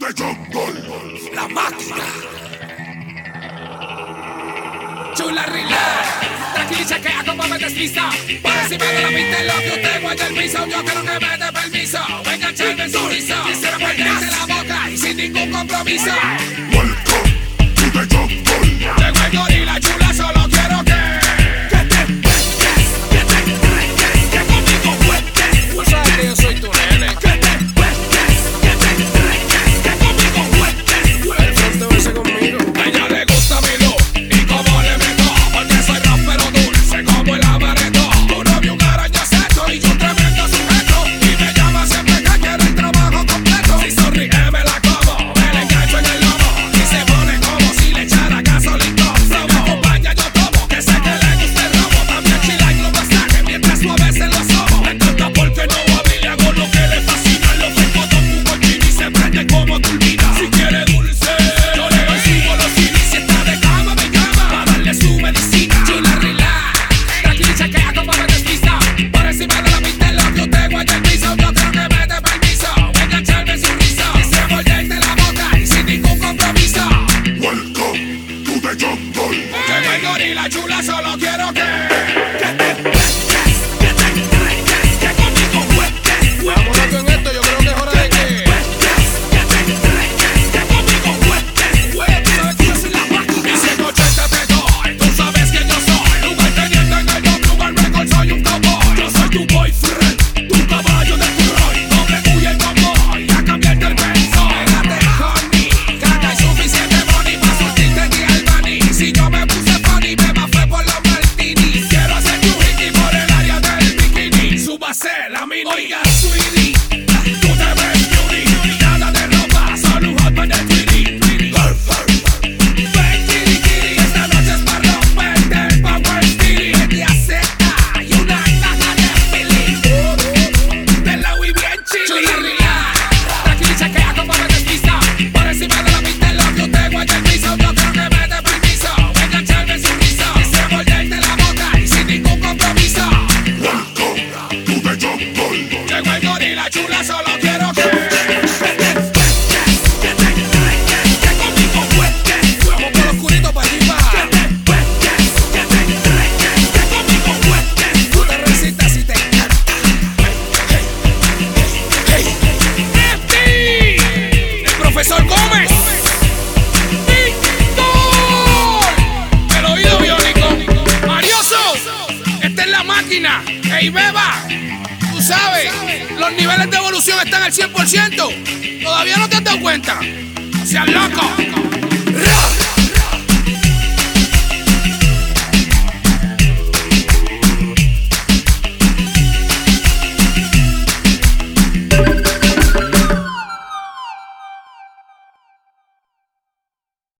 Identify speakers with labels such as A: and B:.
A: La máquina. Chula relax. Tranquila y chequea cómo me desliza. Por encima de la pista lo que usted guaya el piso. Yo quiero que me dé permiso. Venga a echarme en su rizo. Quisiera perderte la boca y sin ningún compromiso.
B: Welcome to the jungle.
A: Tengo el gorila chula, solo quiero que te cuentes, que te entregues, que conmigo cuentes. Tú sabes que yo soy tu nene. Que te cuentes, que te entregues, que conmigo cuentes. El frente verse conmigo. A ella le gusta mi look y cómo le meto, porque soy rapero dulce como el amaretto. Tu novio un araña seco y yo un tremendo sujeto. Y me llama siempre que quiere el trabajo completo. Si sonríe me la como, me la engancho en el lomo. Y se pone como si le echara gasolina. Se me acompaña, yo tomo, que sé que le gusta el robo. También chila y lo masaje mientras lo ves en los ojos. Me encanta porque no a mí le hago lo que le fascina. Lo fresco de un cochino y se prende como turbina. Si quiere dulce, yo le doy sigo los CDs. Si está de cama, me llama para darle su medicina. Chula relax, tranquila y chequea como me desliza. Por encima de la pista lo que usted guaya el piso. Yo creo que me dé permiso. Venga a echarme su rizo. Quisiera morderte la boca y sin ningún compromiso.
B: Welcome to the jungle.
A: Tengo el gorila chula, solo quiero que te cuentes, que te entregues, que conmigo cuentes. Vámonos con esto, yo creo que es hora de que te entregues, que conmigo cuentes. Güey, tú sabes que yo soy la máquina. Y si en 80 te doy, tú sabes que yo soy lugar teniente en el top, lugar record, soy un cowboy. Yo soy tu boyfriend, tu caballo de Troy. Doble Q y el convoy, a cambiarte el peso. Pégate, honey, caca hay suficiente money para surtirte de Albany. Si yo me puse funny, me bafé por los martinis. Quiero hacer tu hickey por el área del bikini. Súbase la mini. Oiga, sweetie, tú te ves beauty. Nada de ropa, solo un hot man de 3D. Ven, kitty, kitty, esta noche es para romperte el Power City. Media seta y una caja de feeling. De la Wii bien chili. Chula relax, tranquila y chequea como me desliza. Por encima de la pista lo que usted guaya el piso. Yo creo que me dé permiso. Venga a echarme su rizo. Quisiera morderte la boca y sin ningún compromiso.
B: Welcome to the jungle.
A: Tengo el gorila chula, solo quiero que te cuentes, que te entregues, que conmigo cuentes. Vamos por lo oscurito para arriba. Que te cuentes, que te entregues, que conmigo cuentes. Tú te recitas y te encanta. FD, el profesor Gómez. Víctor, el oído biónico. Marioso, esta es la máquina. Ey, beba. Tú sabes, los niveles de evolución están al 100%. ¿Todavía no te has dado cuenta? No seas loco.